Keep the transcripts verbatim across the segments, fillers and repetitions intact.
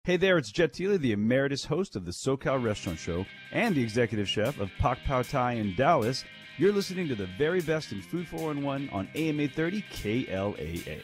Hey there, it's Jet Tila, the emeritus host of the SoCal Restaurant Show and the executive chef of Pak Pao Thai in Dallas. You're listening to the very best in Food four one one on A M eight thirty K L A A.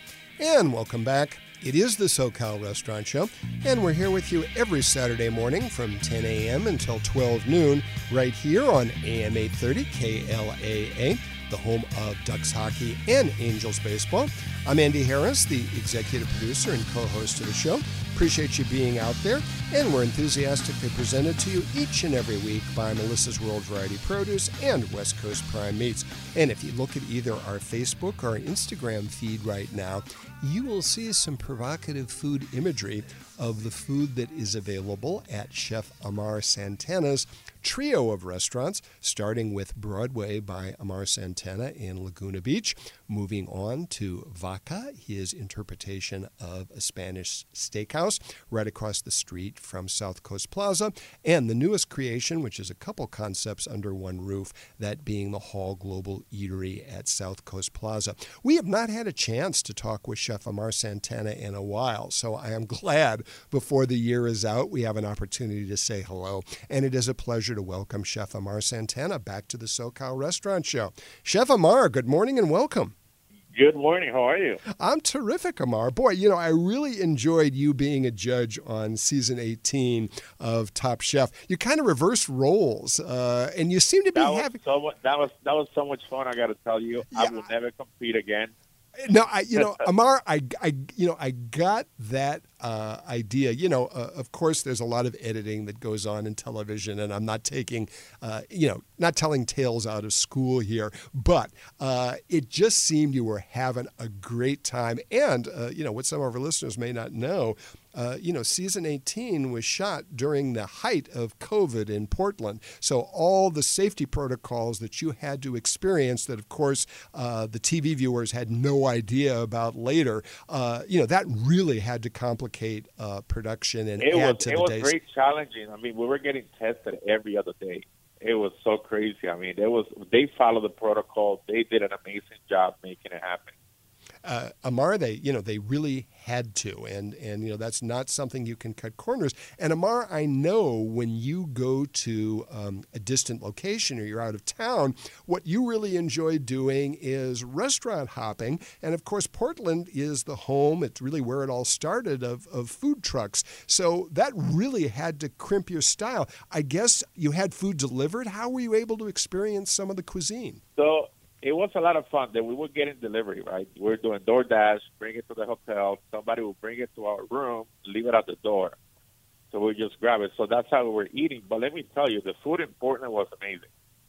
And welcome back. It is the SoCal Restaurant Show, and we're here with you every Saturday morning from ten a.m. until twelve noon right here on A M eight thirty K L A A, the home of Ducks hockey and Angels baseball. I'm Andy Harris, the executive producer and co-host of the show. Appreciate you being out there, and we're enthusiastically presented to you each and every week by Melissa's World Variety Produce and West Coast Prime Meats. And if you look at either our Facebook or Instagram feed right now, you will see some provocative food imagery of the food that is available at Chef Amar Santana's trio of restaurants, starting with Broadway by Amar Santana in Laguna Beach, moving on to Vaca, his interpretation of a Spanish steakhouse right across the street from South Coast Plaza, and the newest creation, which is a couple concepts under one roof, that being the Hall Global Eatery at South Coast Plaza. We have not had a chance to talk with Chef Amar Santana in a while, so I am glad before the year is out we have an opportunity to say hello, and it is a pleasure to welcome Chef Amar Santana back to the SoCal Restaurant Show. Chef Amar, good morning and welcome. Good morning. How are you? I'm terrific, Amar. Boy, you know, I really enjoyed you being a judge on season eighteen of Top Chef. You kind of reversed roles, uh, and you seem to be that was having... So much, that was that was so much fun. I got to tell you, Yeah. I will never compete again. No, I, you know, Amar, I, I, you know, I got that uh, idea. You know, uh, of course, there's a lot of editing that goes on in television, and I'm not taking, uh, you know, not telling tales out of school here, but uh, it just seemed you were having a great time. And, uh, you know, what some of our listeners may not know, Uh, you know, season eighteen was shot during the height of COVID in Portland. So all the safety protocols that you had to experience that, of course, uh, the T V viewers had no idea about later, uh, you know, that really had to complicate uh, production and It add was to it the was days. very challenging. I mean, we were getting tested every other day. It was so crazy. I mean, it was they followed the protocol. They did an amazing job making it happen. Uh, Amar, they, you know, they really had to, and, and, you know, that's not something you can cut corners. And Amar, I know when you go to um, a distant location or you're out of town, what you really enjoy doing is restaurant hopping. And of course, Portland is the home, it's really where it all started, of, of food trucks. So that really had to crimp your style. I guess you had food delivered. How were you able to experience some of the cuisine? So it was a lot of fun. That we were getting delivery, right? We were doing DoorDash, bring it to the hotel. Somebody would bring it to our room, leave it at the door. So we just grab it. So that's how we were eating. But let me tell you, the food in Portland was amazing.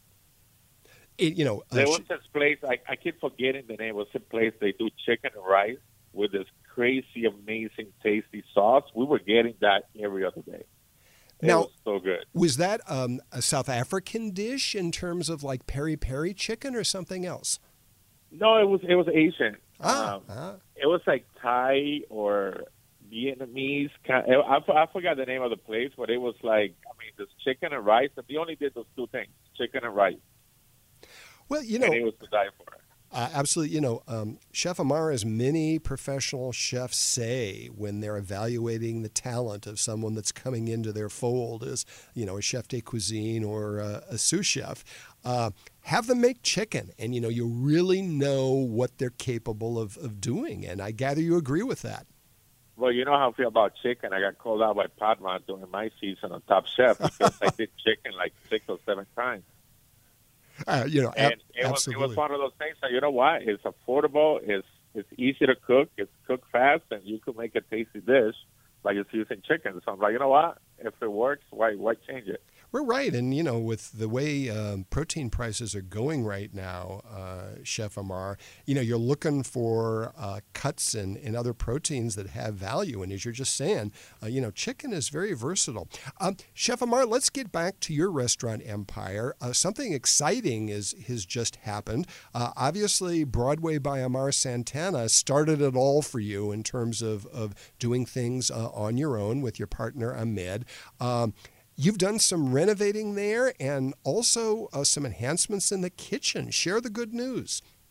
It, you know, uh, There was this place, I, I keep forgetting the name. It was a place they do chicken and rice with this crazy, amazing, tasty sauce. We were getting that every other day. It Now, was so good. Was that um, a South African dish in terms of like peri-peri chicken or something else? No, it was it was Asian. Ah, um, ah. It was like Thai or Vietnamese. Kind I, I forgot the name of the place, but it was like, I mean, this chicken and rice. And we only did those two things, chicken and rice. Well, you know, And it was to die for. Uh, absolutely. You know, um, Chef Amar, as many professional chefs say when they're evaluating the talent of someone that's coming into their fold as, you know, a chef de cuisine or uh, a sous chef, uh, have them make chicken. And, you know, you really know what they're capable of, of doing. And I gather you agree with that. Well, you know how I feel about chicken. I got called out by Padma during my season on Top Chef because I did chicken like six or seven times. Uh, you know, And ab- it was, absolutely. it was one of those things that, you know what, it's affordable, it's, it's easy to cook, it's cooked fast, and you can make a tasty dish like it's using chicken. So I'm like, you know what, if it works, why why change it? We're right. And, you know, with the way um, protein prices are going right now, uh, Chef Amar, you know, you're looking for uh, cuts and, and other proteins that have value. And as you're just saying, uh, you know, chicken is very versatile. Um, Chef Amar, let's get back to your restaurant empire. Uh, something exciting is, has just happened. Uh, obviously, Broadway by Amar Santana started it all for you in terms of, of doing things uh, on your own with your partner, Ahmed. Um, You've done some renovating there and also uh, some enhancements in the kitchen. Share the good news.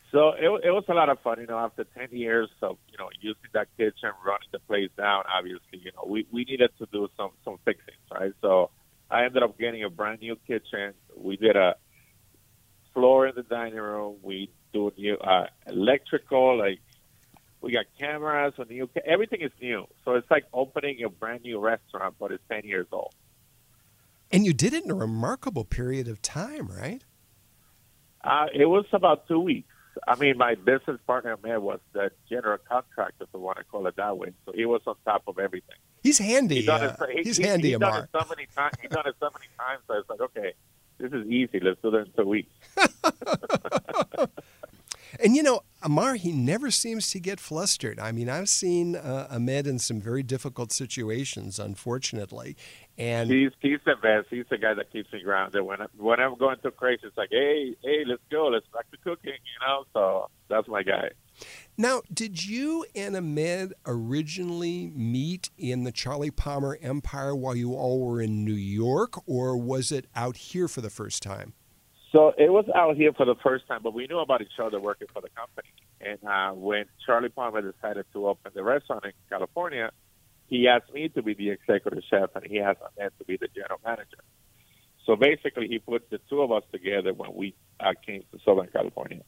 So it, it was a lot of fun, you know, after ten years of, you know, using that kitchen, running the place down, obviously, you know, we, we needed to do some, some fixings, right? So I ended up getting a brand new kitchen. We did a floor in the dining room. We do new uh, electrical, like we got cameras, a new, everything is new. So it's like opening a brand new restaurant, but it's ten years old. And you did it in a remarkable period of time, right? Uh, it was about two weeks. I mean, my business partner, man, was the general contractor, if I want to call it that way. So he was on top of everything. He's handy. He's, done uh, it, he, he's he, handy, he's Amar. Done it so many times. He's done it so many times. So it's like, okay, this is easy. Let's do it in two weeks. And, you know, Amar, he never seems to get flustered. I mean, I've seen uh, Ahmed in some very difficult situations, unfortunately. And he's, he's the best. He's the guy that keeps me grounded. When, I, when I'm going too crazy, it's like, hey, hey, let's go. Let's back to cooking, you know? So that's my guy. Now, did you and Ahmed originally meet in the Charlie Palmer empire while you all were in New York, or was it out here for the first time? So it was out here for the first time, but we knew about each other working for the company. And uh, when Charlie Palmer decided to open the restaurant in California, he asked me to be the executive chef, and he asked Ahmed to be the general manager. So basically, he put the two of us together when we uh, came to Southern California.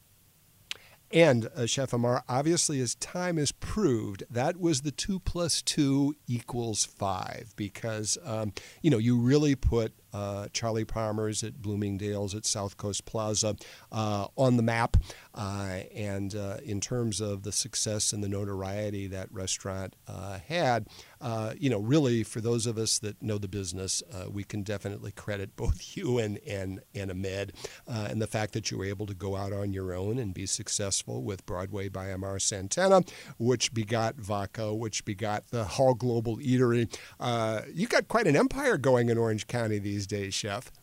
And, uh, Chef Amar, obviously, as time has proved, that was the two plus two equals five because, um, you know, you really put uh, Charlie Palmer's at Bloomingdale's at South Coast Plaza uh, on the map. Uh, and uh, in terms of the success and the notoriety that restaurant uh, had, uh, you know, really, for those of us that know the business, uh, we can definitely credit both you and, and, and Ahmed uh, and the fact that you were able to go out on your own and be successful with Broadway by Amar Santana, which begot Vaca, which begot the Hall Global Eatery. Uh, you got quite an empire going in Orange County these days, Chef.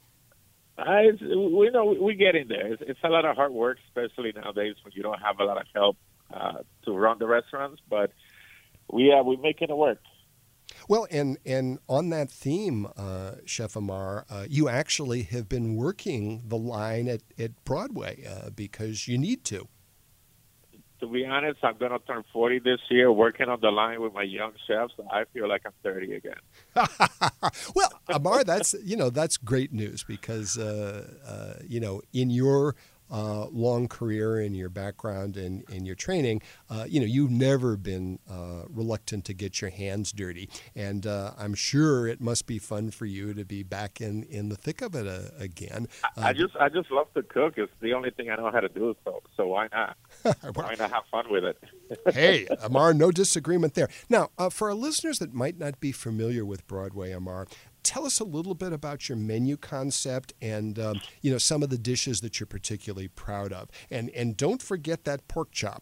I, we know we get in there. It's, it's a lot of hard work, especially nowadays when you don't have a lot of help uh, to run the restaurants. But we uh, we're making it work. Well, and, and on that theme, uh, Chef Amar, uh, you actually have been working the line at, at Broadway uh, because you need to. To be honest, I'm going to turn forty this year, working on the line with my young chefs. I feel like I'm thirty again. Well, Amar, that's, you know, that's great news because, uh, uh, you know, in your uh, long career and your background and, and your training, uh, you know, you've never been uh, reluctant to get your hands dirty. And uh, I'm sure it must be fun for you to be back in, in the thick of it uh, again. Uh, I just I just love to cook. It's the only thing I know how to do, so so why not? Why not have fun with it? Hey, Amar, no disagreement there. Now, uh, for our listeners that might not be familiar with Broadway, Amar, tell us a little bit about your menu concept and, um, you know, some of the dishes that you're particularly proud of. And and don't forget that pork chop.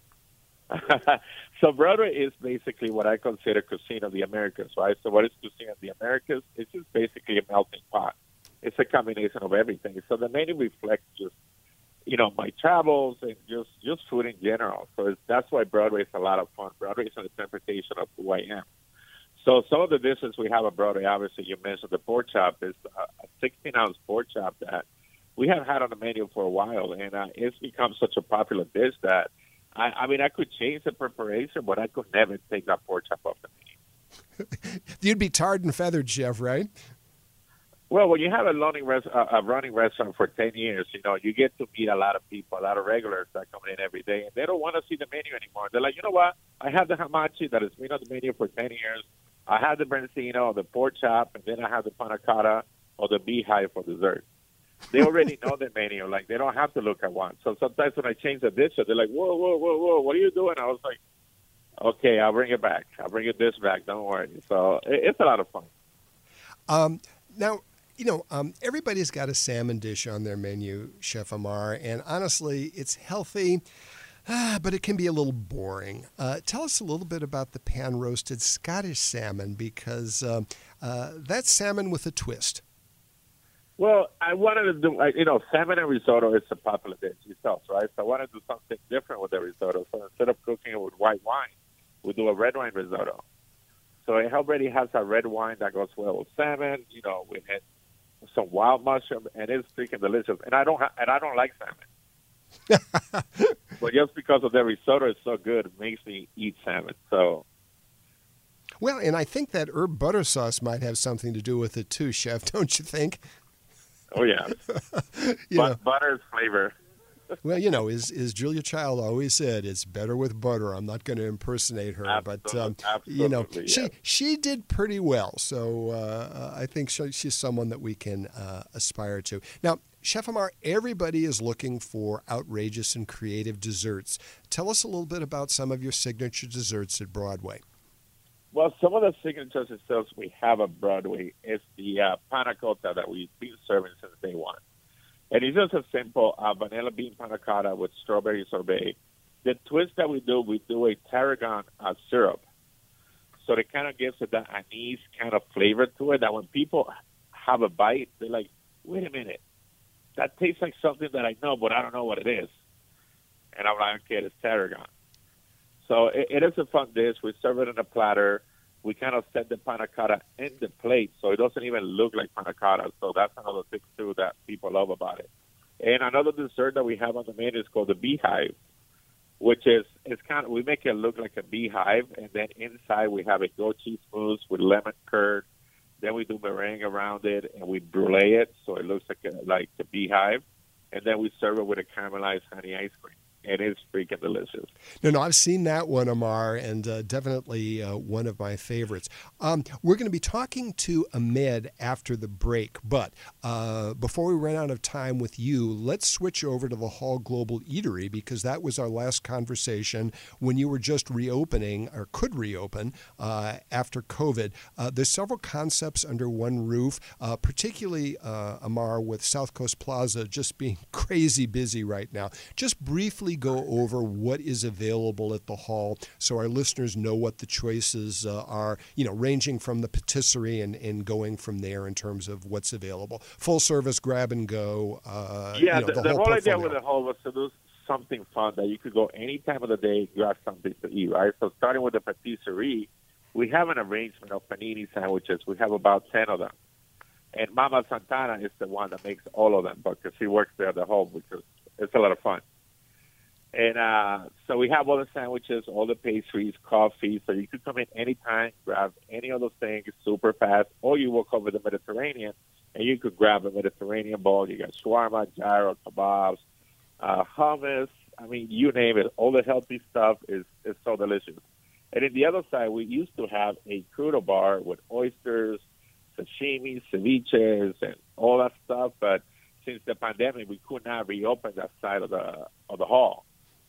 So Broadway is basically what I consider cuisine of the Americas, right? So what is cuisine of the Americas? It's just basically a melting pot. It's a combination of everything. So the menu reflects just, you know, my travels and just, just food in general. So it's, that's why Broadway is a lot of fun. Broadway is an interpretation of who I am. So some of the dishes we have at Broadway, obviously you mentioned the pork chop, is a sixteen-ounce pork chop that we have had on the menu for a while, and uh, it's become such a popular dish that, I, I mean, I could change the preparation, but I could never take that pork chop off the menu. You'd be tarred and feathered, Chef, right? Well, when you have a running, res- uh, a running restaurant for ten years, you know, you get to meet a lot of people, a lot of regulars that come in every day, and they don't want to see the menu anymore. They're like, you know what? I have the hamachi that has been on the menu for ten years. I have the branzino, the pork chop, and then I have the panna cotta or the beehive for dessert. They already know the menu. Like, they don't have to look at one. So sometimes when I change the dish, they're like, whoa, whoa, whoa, whoa, what are you doing? I was like, okay, I'll bring it back. I'll bring your dish back. Don't worry. So it, it's a lot of fun. Um, now, you know, um, everybody's got a salmon dish on their menu, Chef Amar, and honestly, it's healthy. Ah, but it can be a little boring. Uh, tell us a little bit about the pan-roasted Scottish salmon because uh, uh, that's salmon with a twist. Well, I wanted to do, you know, salmon and risotto is a popular dish itself, right? So I wanted to do something different with the risotto. So instead of cooking it with white wine, we do a red wine risotto. So it already has a red wine that goes well with salmon, you know, with some wild mushroom, and it's freaking delicious. And I don't ha- and I don't like salmon. But just because of the risotto is so good, it makes me eat salmon. So. Well, and I think that herb butter sauce might have something to do with it too, Chef, don't you think? Oh, yeah. you but know, butter's flavor. Well, you know, as, as Julia Child always said, it's better with butter. I'm not going to impersonate her, Absolutely, but, um, absolutely, you know, yes. she she did pretty well. So uh, I think she, she's someone that we can uh, aspire to. Now, Chef Amar, everybody is looking for outrageous and creative desserts. Tell us a little bit about some of your signature desserts at Broadway. Well, some of the signature desserts we have at Broadway is the uh, panna cotta that we've been serving since day one. And it's just a simple uh, vanilla bean panna cotta with strawberry sorbet. The twist that we do, we do a tarragon uh, syrup. So it kind of gives it that anise kind of flavor to it that when people have a bite, they're like, wait a minute, that tastes like something that I know, but I don't know what it is. And I'm like, okay, it's tarragon. So it, it is a fun dish. We serve it in a platter. We kind of set the panna cotta in the plate, so it doesn't even look like panna cotta. So that's another thing, too, that people love about it. And another dessert that we have on the menu is called the beehive, which is it's kind of, we make it look like a beehive, and then inside we have a goat cheese mousse with lemon curd. Then we do meringue around it, and we brulee it so it looks like a, like a beehive. And then we serve it with a caramelized honey ice cream. It is freaking delicious. No, no, I've seen that one, Amar, and uh, definitely uh, one of my favorites. Um, we're going to be talking to Ahmed after the break, but uh, before we run out of time with you, let's switch over to the Hall Global Eatery, because that was our last conversation when you were just reopening, or could reopen, uh, after COVID. Uh, there's several concepts under one roof, uh, particularly, uh, Amar, with South Coast Plaza just being crazy busy right now. Just briefly go over what is available at the Hall so our listeners know what the choices uh, are, you know, ranging from the patisserie and, and going from there in terms of what's available. Full service, grab and go. Uh, yeah, you know, the, the, the whole, whole idea portfolio. with the Hall was to do something fun that you could go any time of the day, grab something to eat, right? So starting with the patisserie, we have an arrangement of panini sandwiches. We have about ten of them. And Mama Santana is the one that makes all of them because she works there at the Hall, because it's a lot of fun. And uh, so we have all the sandwiches, all the pastries, coffee. So you could come in anytime, grab any of those things super fast, or you walk over the Mediterranean and you could grab a Mediterranean bowl. You got shawarma, gyro, kebabs, uh, hummus. I mean, you name it. All the healthy stuff is, is so delicious. And in the other side, we used to have a crudo bar with oysters, sashimi, ceviches, and all that stuff. But since the pandemic, we could not reopen that side of the of the hall.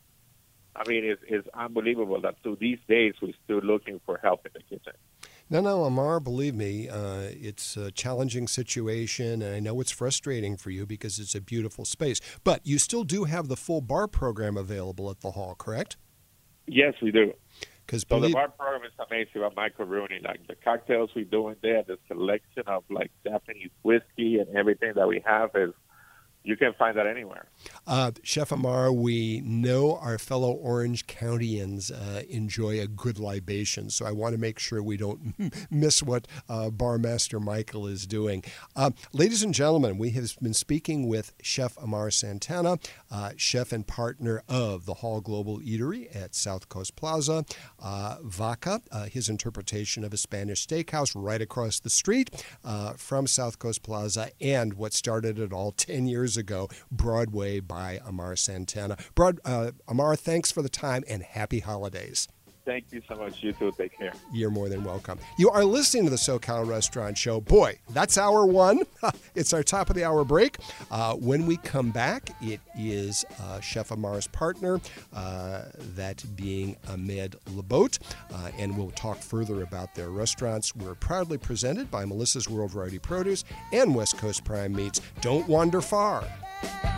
I mean, it's, it's unbelievable that to these days we're still looking for help in the kitchen. No, no, Amar, believe me, uh, it's a challenging situation, and I know it's frustrating for you because it's a beautiful space. But you still do have the full bar program available at the Hall, correct? Yes, we do. So believe- the bar program is amazing about Michael Rooney. Like the cocktails we do in there, the selection of like Japanese whiskey and everything that we have is, you can find that anywhere. Uh, Chef Amar, we know our fellow Orange Countyans uh, enjoy a good libation, so I want to make sure we don't miss what uh, Barmaster Michael is doing. Uh, ladies and gentlemen, we have been speaking with Chef Amar Santana, uh, chef and partner of the Hall Global Eatery at South Coast Plaza. Uh, Vaca, uh, his interpretation of a Spanish steakhouse right across the street uh, from South Coast Plaza, and what started it all ten years ago, Broadway by Amar Santana. Broad, uh, Amar, thanks for the time and happy holidays. Thank you so much. You too. Take care. You're more than welcome. You are listening to the SoCal Restaurant Show. Boy, that's hour one. It's our top of the hour break. Uh, when we come back, it is uh, Chef Amar's partner, uh, that being Ahmed Labote, uh, and we'll talk further about their restaurants. We're proudly presented by Melissa's World Variety Produce and West Coast Prime Meats. Don't wander far.